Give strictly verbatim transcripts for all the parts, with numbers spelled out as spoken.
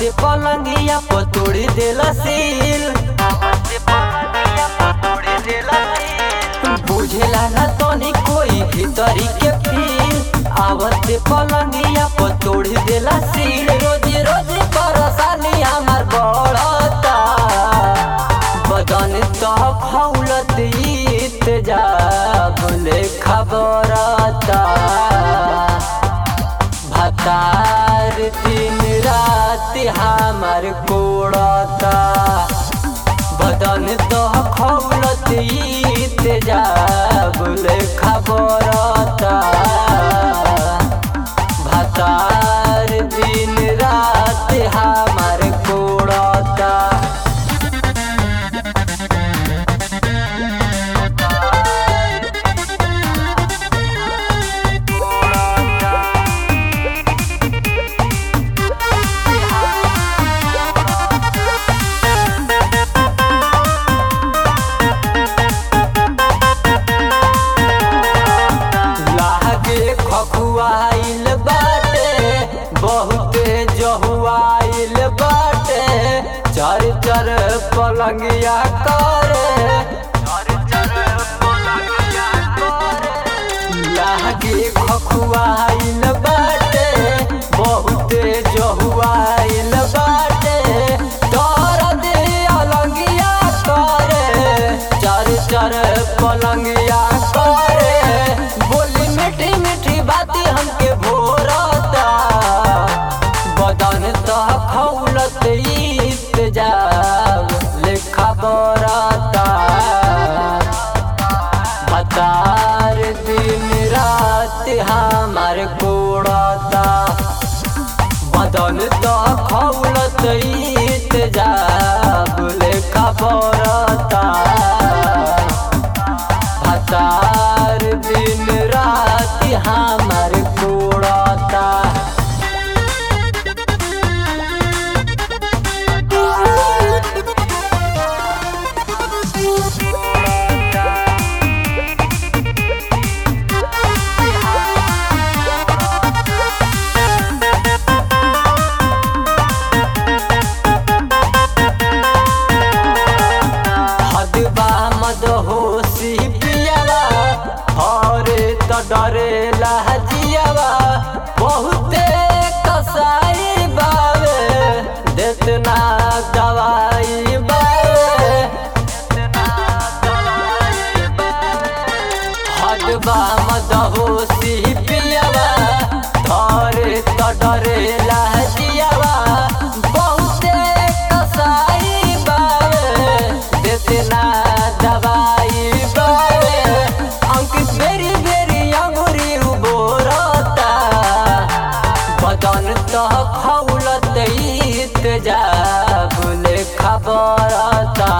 आवत पलंगिया पतोड़ी देला सील बुझेला ना तनी कोई भीतरी के फील। आवत पलंगिया पतोड़ी देला सील रोज रोज परेशानी हमार बढ़ता बदन तो खौलत इत्तेजाब ले खबरता भतार दिन रात हमार कोड़ता बदन तो खौलत इत्तेजाब ले खबरता भतार दिन रात हमार कोड़ता। खखुआइल बाटे बहुते जहुआइल बाटे चर चर पलंगिया करे लागे खखुआइल बाटे बहुते जहुआइल बाटे दर्द अलंगिया करे चर चर पलंगिया करे बोली मीठी मीठी बाती हमके भोरता बदन तो खौलत इत्तेजाब ले खबरता भतार दिन रात हमार कोड़ता बदन तो खौलत इत्तेजाब ले खबरता भतार दिन रात हमार कोड़ता। हदबा मदहोशी पियावा और तो डरेला जियावा बहुते कसाई बावे देतना दवाई बावे हदबा मदहोशी पियावा और तो डरेला जियावा बहुते कसाई बावे देतना दवाई बावे अंकित बेरी बेरी अंगुरी उबोरता बदन तो खौलत इत्तेजाब ले खबरता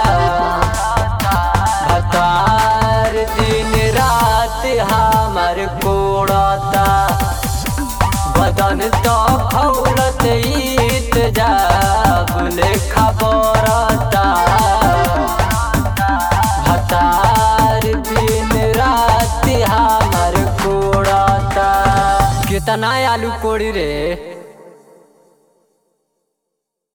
भतार दिन रात हमार कोड़ता बदन तो खौलत इत्तेजाब ले खबरता भतार दिन रात हमार कोड़ता। कितना आलू कोड़ी रे।